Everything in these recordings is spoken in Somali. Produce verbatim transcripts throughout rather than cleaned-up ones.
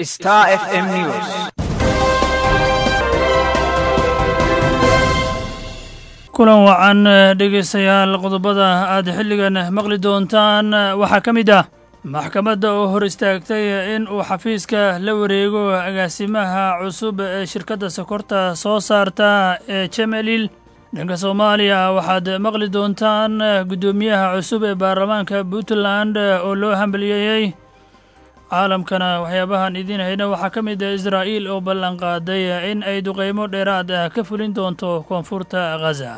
Star F M News. kulan wacan dhegeystayaal qodobada aad xilligan maqli doontaan waxaa ka mid ah maxkamadda oo hor istaagtay in uu xafiiska la wareego agaasimaha cusub ee shirkadda sokorta soo saarta ee Chemelil. dhanka Soomaaliya waxaad maqli doontaan guddoomiyaha cusub ee baarlamaanka Puntland oo loo hambalyeeyay. caalamkana waxyaabahan idiin hayna waxaa ka mid ah Israa'iil oo ballan qaaday in ay duqeymo dheeraad ah ka fulin doonto koonfurta Gaza.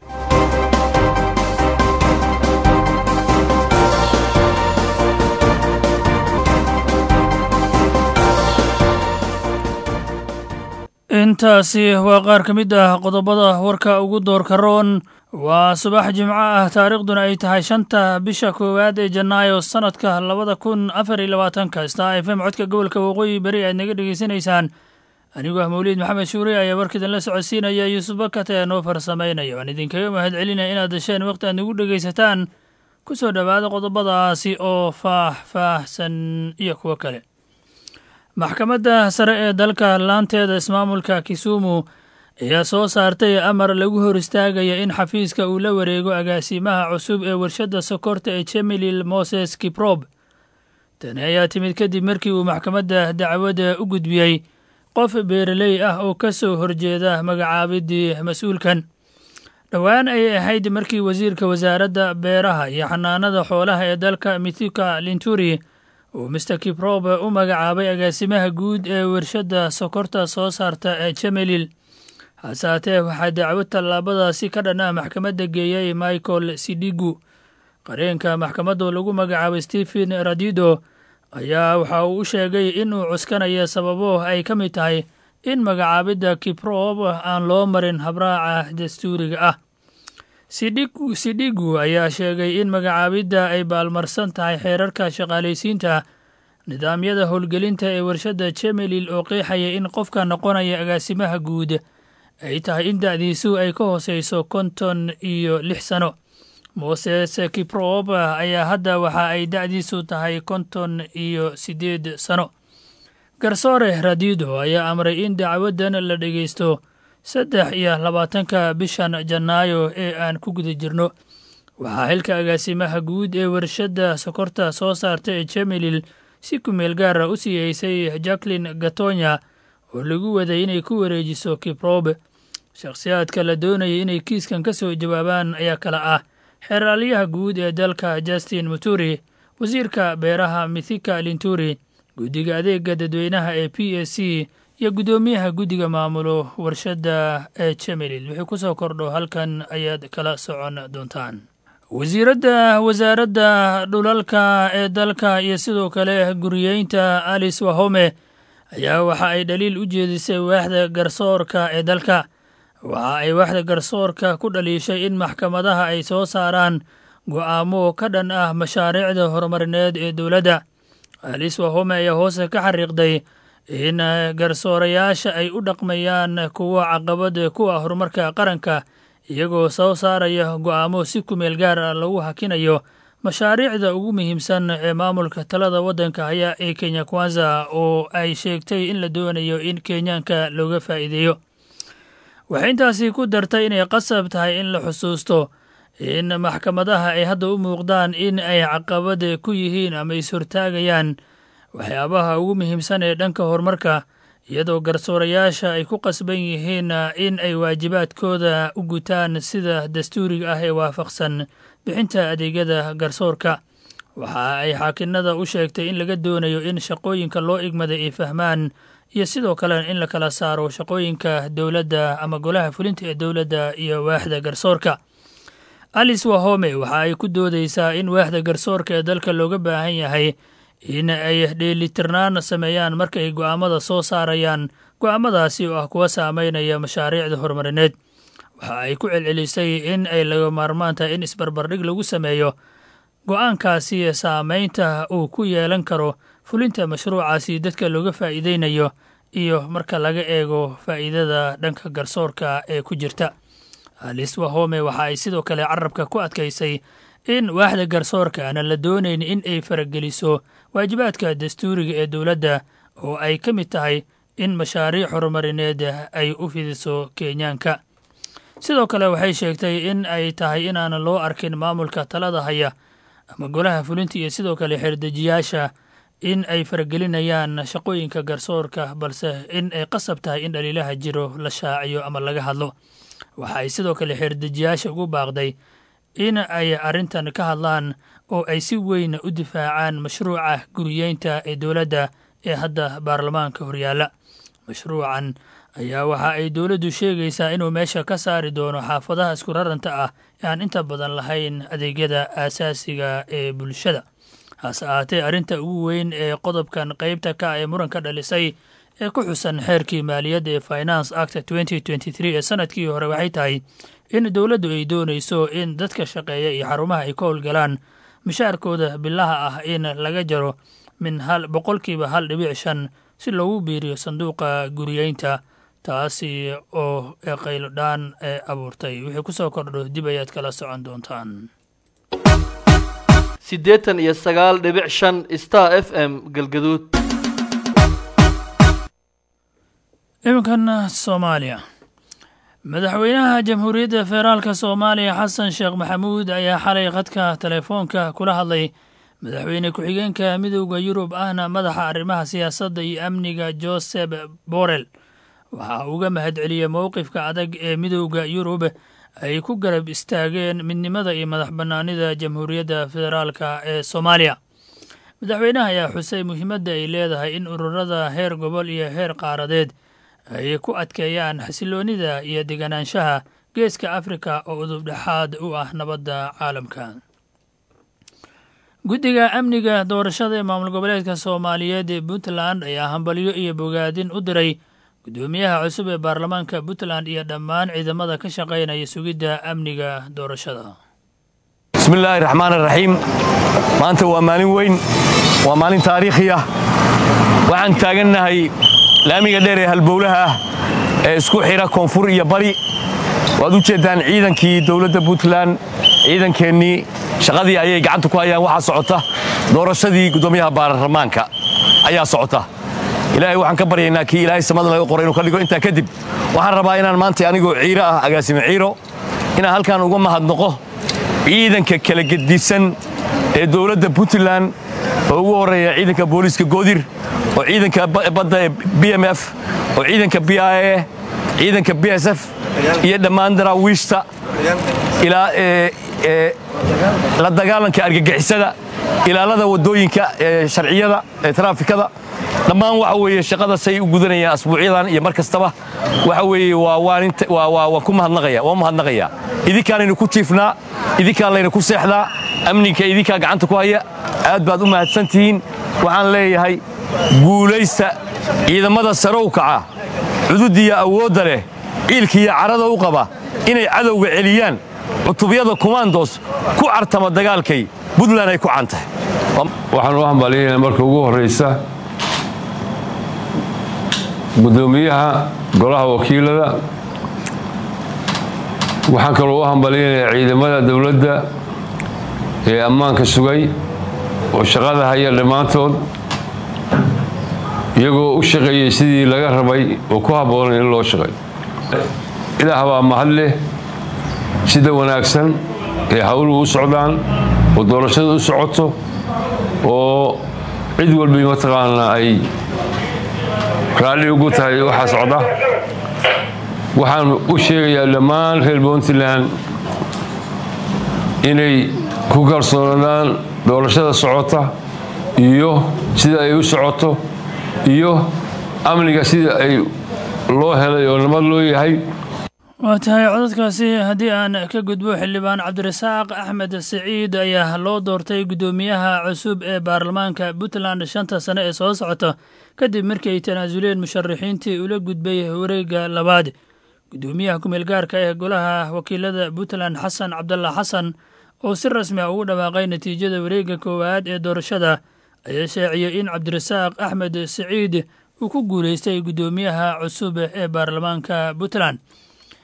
intaasi waa qaar ka mid ah qodobada warka ugu doorka roon. waa subax jimco ah taariikhduna ay tahay shanta bisha koowaad ee janaayo sanadka labada kun afar iyo labaatanka. Star F M codka gobolka waqooyi bari aad naga dhegeysanaysaan. anigu ah mawliid maxamed shuure ayaa warkidan la socodsiinaya. yuusuf bakat ayaa noo farsameynaya. waan idinkaga mahadcelinaya inaad dasheen waqti aad nagu dhegaysataan. ku soo dhowaada qodobadaasi oo faah-faahsan iyo kuwo kale. maxkamadda sare ee dalka laanteeda ismaamulka Kisumu ayaa soo saartay amar lagu hor istaagaya in xafiiska uu la wareego agaasimaha cusub ee warshadda sokorta ee Chemelil Moses Kiprop. tani ayaa timid kadib markii uu maxkamadda dacwadda u gudbiyey qof beeraley ah oo ka soo horjeeda magacaabidii mas-uulkan. dhowaan ayay ahayd markii wasiirka wasaaradda beeraha iyo xanaanada xoolaha ee dalka Mithika Linturi uu mister Kiprop u magacaabay agaasimaha guud ee warshadda sokorta soo saarta ee Chemelil. hase haatee waxaa dacwad tallaabadaasi ka dhan ah maxkamadda geeyey Michael Sidigu. qareenka maxkamaddu lagu magacaabay Stephen Radido ayaa waxa uu u sheegay inuu cuskanayo sababo ay ka mid tahay in magacaabidda Kiprop aan loo marin habraaca dastuuriga ah. Sidigu Sidigu ayaa sheegay in magacaabidda ay baalmarsan tahay xeerarka shaqaalaysiinta nidaamyada howlgelinta ee warshadda Chemelil oo qeexaya in qofka noqonaya agaasimaha guud ay tahay in da'diisu ay ka hooseyso konton iyo lix sano. Moses Kiprop ayaa hadda waxa ay da'diisu tahay konton iyo siddeed sano. garsoore Radido ayaa amray in dacwaddan la dhegeysto saddex iyo labaatanka bishan janaayo ee aan ku guda jirno. waxaa xilka agaasimaha guud ee warshadda sokorta soo saarta ee Chemelil si ku meel gaar ah u siiyeysay Jacqueline Gatonya oo lagu waday inay ku wareejiso Kiprop. shakhsiyaadka la doonayay inay kiiskan ka soo jawaabaan ayaa kala ah xeraalyaha guud ee dalka Justin Muturi, wasiirka beeraha Mithika Linturi, guddiga adeega dadweynaha ee P S C iyo guddoomiyaha guddiga maamulo warshadda ee Chemelil. wixii ku soo kordho halkan ayaad kala socon doontaan. wasiiradda wasaaradda dhulalka ee dalka iyo sidoo kale guriyeynta Alice Wahome ayaa waxa ay dhaliil u jeedisay waaxda garsoorka ee dalka. waxa ay waaxda garsoorka ku dhaliishay in maxkamadaha ay soo saaraan go'aamo ka dhan ah mashaariicda horumarineed ee dowladda. Alice Wahome ayaa hoose ka xariiqday in garsoorayaasha ay u dhaqmayaan kuwa caqabad ku ah horumarka qaranka iyagoo soo saaraya go'aamo si ku meel gaar ah lagu hakinayo mashaariicda ugu muhiimsan ee maamulka talada waddanka haya ee Kenya Kwanza oo ay sheegtay in la doonayo in Kenyaanka looga faa'iideeyo. waxay intaasi ku dartay inay qasab tahay in la xusuusto in maxkamadaha ay hadda u muuqdaan in ay caqabad ku yihiin ama is-hortaagayaan waxyaabaha ugu muhiimsan ee dhanka horumarka, iyadoo garsoorayaasha ay ku qasban yihiin in ay waajibaadkooda u gutaan sida dastuuriga ah ee waafaqsan bixinta adeegyada garsoorka. waxa ay xaakinada u sheegtay in laga doonayo in shaqooyinka loo igmaday ay fahmaan iyo sidoo kale in la kala saaro shaqooyinka dowladda ama golaha fulinta ee dowladda iyo waaxda garsoorka. Alice Wahome waxa ay ku doodeysaa in waaxda garsoorka ee dalka looga baahan yahay in ay dheelitirnaan sameeyaan marka ay go'aamada soo saarayaan, go'aamadaasi oo ah kuwa saameynaya mashaariicda horumarineed. waxa ay ku celcelisay in ay laga maarmaan tahay in isbarbardhig lagu sameeyo go'aankaasi saameynta uu ku yeelan karo fulinta mashruucaasi dadka looga faa'iideynayo iyo marka laga eego faa'iidada dhanka garsoorka ee ku jirta. Alice Wahome waxa ay sidoo kale carabka ku adkaysay in waaxda garsoorka aanan la doonayn in ay farageliso waajibaadka dastuuriga ee dowladda oo ay ka mid tahay in mashaariic horumarineed ay u fidiso kenyaanka. sidoo kale waxay sheegtay in ay tahay inaan loo arkin maamulka talada haya ama golaha fulinta iyo sidoo kale xeerdejiyaasha in ay faragelinayaan shaqooyinka garsoorka, balse in ay qasab tahay in dhaliilaha jiro la shaaciyo ama laga hadlo. waxa ay sidoo kale xeerdejiyaasha ugu baaqday in ay arrintan ka hadlaan oo ay si weyn u difaacaan mashruuca guriyeynta ee dowladda ee hadda baarlamaanka horyaala. mashruucan ayaa waxa ay dowladdu sheegaysaa inuu meesha ka saari doono xaafadaha isku raranta ah ee aan inta badan lahayn adeegyada aasaasiga ee bulshada. hase ahaatee arrinta ugu weyn ee qodobkan qaybta ka ee muranka dhalisay ee ku xusan xeerkii maaliyadda ee Finance Act twenty twenty-three ee sanadkii hore waxay tahay in dowladdu ay doonayso in dadka shaqeeya iyo xarumaha ay ka howlgalaan mishaarkooda bilaha ah in laga jaro min hal boqolkiiba hal dhibic shan si loogu biiriyo sanduuqa guriyeynta, taasi oo qaylodhaan ee abuurtay. wixii ku soo kordho dib ayaad kala socon doontaan. siddeetan iyo sagaal dhibic shan Star F M Galgaduud. iminkan Soomaaliya. madaxweynaha jamhuuriyadda federaalka Soomaaliya Xasan Sheekh Maxamuud ayaa xalay khadka telefoonka kula hadlay madaxweyne ku-xigeenka midowda Yurub ahna madaxa arrimaha siyaasadda iyo amniga Joseph Borrell. waxa uga mahadceliyay mowqifka adag ee midowda Yurub ay ku garab istaageen midnimada iyo madax bannaanida jamhuuriyadda federaalka ee Soomaaliya. madaxweynaha ayaa xusay muhiimadda ay leedahay in ururada heer gobol iyo heer qaaradeed ay ku adkeeyaan xasiloonida iyo deganaanshaha geeska Afrika oo udub dhexaad u ah nabadda caalamka. guddiga amniga doorashada ee maamul goboleedka Soomaaliyeed ee Puntland ayaa hambalyo iyo bogaadin u diray gudoomiyaha cusub ee baarlamaanka Puntland iyo dhammaan ciidamada ka shaqeynaya sugidda amniga doorashada. bismillaahi raxmaani raxiim. maanta waa maalin weyn, waa maalin taariikhi ah. waxaan taagannahay laamiga dheer ee halbowlaha ah ee isku xira koonfur iyo bari. waad u jeedaan ciidankii dowladda Puntland, ciidankeenii shaqadii ayay gacanta ku hayaan. waxaa socota doorashadii gudoomiyaha baarlamaanka ayaa socota. ilaahay waxaan ka baryaynaa kii ilaahay samada laga qoray inuu ka dhigo. intaa kadib waxaan rabaa inaan maanta anigoo ciiro ah agaasime ciiro inaan halkan uga mahadnaqo ciidanka kala gedisan ee dowladda Puntland oo ugu horeeya ciidanka booliska Goodir, oo ciidanka badda ee B M F, oo ciidanka B I A, ciidanka B S F iyo dhammaan daraawiishta ilaa ee la dagaalanka argagixisada, ilaalada wadooyinka ee sharciyada ee traafikada. dhammaan waxa weeye shaqada say u gudanayaan asbuucyadan iyo mar kastaba waxa weeye waa waaninta waa waa ku mahadnaqaya waa mahadnaqaya idinkaanaynu ku jiifnaa, idinkaan ku seexdaa, amniga idinkaa gacanta ku haya. aad baad u mahadsantihiin. waxaan leeyahay guulaysta ciidamada sare u kaca, cududiya awoodda leh, ciilkiiyo carada u qaba inay cadowga celiyaan, cutubyada commandos ku cartama dagaalkay Puntland ay ku cantahay. waxaan u hambalyeynaa marka ugu horeysa gudoomiyaha golaha wakiilada. waxaan kaloo u hambalyeynaa ciidamada dowladda ee ammaanka sugay oo shaqada haya dhammaantood, iyagoo u shaqeeyey sidii laga rabay oo ku habboonay in loo shaqeey. ilaah baa mahad leh sida wanaagsan ee hawluhu u socdaan oo doorashada u socoto oo cid walba mataqaanaa ay raalli ugu tahay waxa socda. waxaan u sheegayaa dhammaan reer Puntland inay ku kalsoonaan doorashada socota iyo sida ay u socoto iyo amniga sida ay loo helay oo nabad loo yahay. waa tahay codadkaasi haddii aan ka gudbo xildhibaan Cabdirasaaq Axmed Saciid ayaa loo doortay gudoomiyaha cusub ee baarlamaanka Puntland shanta sano ee soo socota kadib markii ay tanaasuleen musharaxiintii ula gudbay wareegga labaad. gudoomiyaha ku-meel gaarka ee golaha wakiilada Puntland Xasan Cabdalla Xasan oo si rasmi ah ugu dhawaaqay natiijada wareegga koowaad ee doorashada ayaa sheeciyay in Cabdirasaaq Axmed Saciid uu ku guuleystay gudoomiyaha cusub ee baarlamaanka Puntland.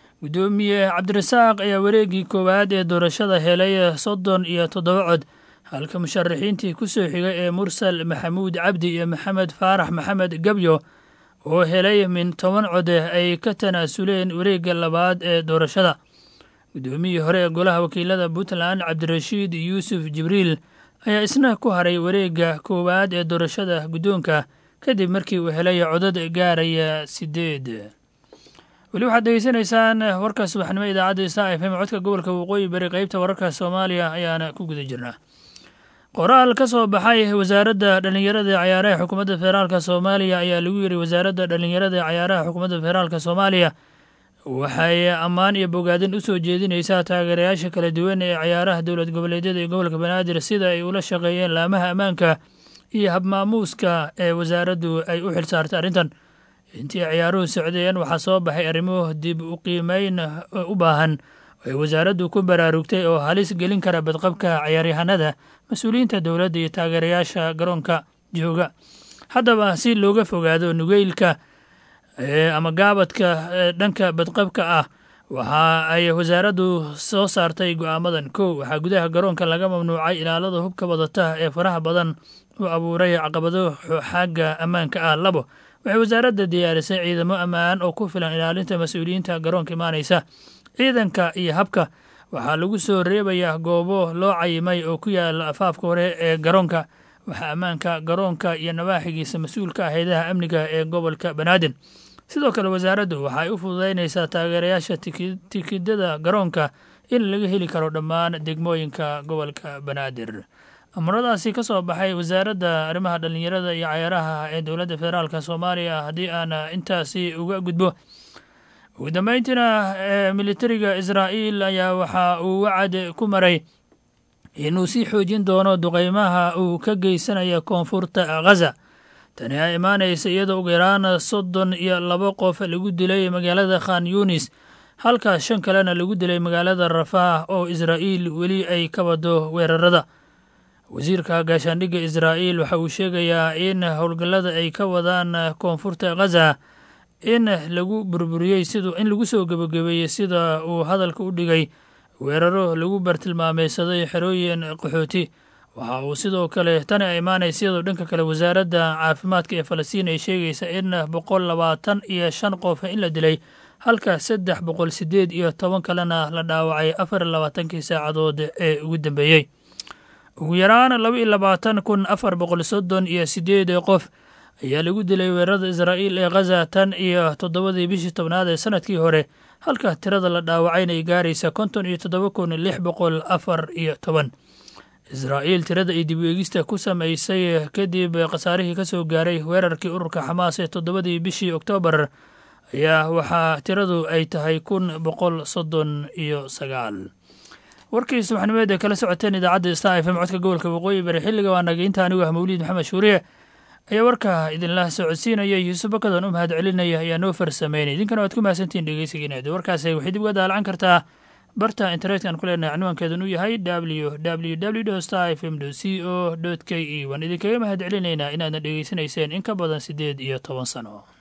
gudoomiye Cabdirasaaq ayaa wareeggii koowaad ee doorashada helay soddon iyo toddoba cod, halka musharaxiintii ku soo xigay ee mursal maxamuud cabdi iyo maxamed faarax maxamed gebyo oo helay min toban code ay ka tanaasuleen wareegga labaad ee doorashada. guddoomiyihii hore ee golaha wakiilada puntland cabdirashiid yuusuf jibriil ayaa isna ku haray wareegga koowaad ee doorashada guddoonka kadib markii uu helay codad gaaraya sideed. weli waxaad degeysanaysaan warka subaxnimo idaacadda star f m codka gobolka waqooyi bari qaybta wararka soomaaliya ayaana ku guda jirnaa. qoraal ka soo baxay wasaaradda dhallinyarada ee cayaaraha xukuumadda federaalka soomaaliya ayaa lagu yidhi wasaaradda dhallinyarada ee cayaaraha xukuumadda federaalka soomaaliya waxay ammaan iyo bogaadin u soo jeedinaysaa taageerayaasha kala duwan ee cayaaraha dowlad goboleedyada ee gobolka banaadir sida ay ula shaqeeyeen laamaha ammaanka iyo habmaamuuska ee wasaaraddu ay u xilsaartay arrintan. intii ciyaaruhu socdeen waxaa soo baxay arrimo dib u qiimeyn u baahan ay wasaaraddu ku baraarugtay oo halis gelin kara badqabka cayaaryahanada mas-uuliyiinta dowladda iyo taageerayaasha garoonka jooga. haddaba si looga fogaado nugeylka ama gaabadka dhanka badqabka ah waxa ay wasaaraddu soo saartay go'aamadan. kow waxaa gudaha garoonka laga mamnuucay ilaalada hubka wadata ee faraha badan u abuuray caqabado xagga ammaanka ah. labo waxay wasaaradda diyaarisay ciidamo ammaan oo ku filan ilaalinta mas-uuliyiinta garoonka imaanaysa. ciidanka iyo habka waxaa lagu soo reebayaa goobo loo cayimay oo ku yaala afaafka hore ee garoonka. waxaa ammaanka garoonka iyo nawaaxigiisa mas-uulka ah hayadaha amniga ee gobolka banaadir. sidoo kale wasaaraddu waxay u fududaynaysaa taageerayaasha tikidada garoonka in laga heli karo dhammaan degmooyinka gobolka banaadir. amaradaasi ka soo baxay wasaaradda arrimaha dhallinyarada iyo cayaaraha ee dowladda federaalka soomaaliya haddii aan intaasi uga gudbo. ugu dambeyntiina militariga israa'iil ayaa waxa uu wacad ku maray inuu sii xoojin doono duqeymaha uu ka geysanaya koonfurta ghaza. tani ayaa imaanaysa iyadoo ugu yaraan soddon iyo labo qof lagu dilay magaalada khan yunis halka shan kalena lagu dilay magaalada rafaah oo israa'iil weli ay ka wado weerarada. wasiirka gaashaandhigga israa'iil waxa uu sheegayaa in howlgallada ay ka wadaan koonfurta ghaza in lagu burburiyey siduu in lagu soo gebagabeeyey sida uu hadalka u dhigay weeraro lagu bartilmaameysaday xerooyin qaxooti. waxa uu sidoo kale tani ay imaanaysa iyadoo dhanka kale wasaaradda caafimaadka ee falastiin ay sheegaysa in boqol labaatan iyo shan qof in la dilay halka saddex boqol sideed iyo toban kalena la dhaawacay afar iyo labaatankii saacadood ee ugu dambeeyey. ugu yaraan laba iyo labaatan kun afar boqol soddon iyo sideed qof ayaa lagu dilay weerarada israa'iil ee ghaza tan iyo toddobadii bishii tobnaad ee sanadkii hore halka tirada la dhaawacayna ay gaaraysa konton iyo toddoba kun lix boqol afar iyo toban. israa'iil tirada ay dib u eegista ku samaysay kadib khasaarihii ka soo gaaray weerarkii ururka xamaas ee toddobadii bishii oktoobar ayaa waxaa tiradu ay tahay kun boqol soddon iyo sagaal. warkii subaxnimeed ee kala socoteen idaacadda star f m codka gobolka waqooyi bari xilliga waa nageynta anigu ah mawliid maxamed shuuriye ayaa warkaa idinla socodsiinaya yuusuf bakadan u mahad celinaya ayaa noo farsameynay. idinkana waad ku mahadsantihiin dhegeysigiina warkaasi waxay dib uga daallacan kartaa barta internetka aan ku leenahay cinwaankeedun uu yahay w w w star f m c o k e waan idinkaga mahad celinaynaa inaadna dhegeysanayseen in ka badan siddeed iyo toban sano.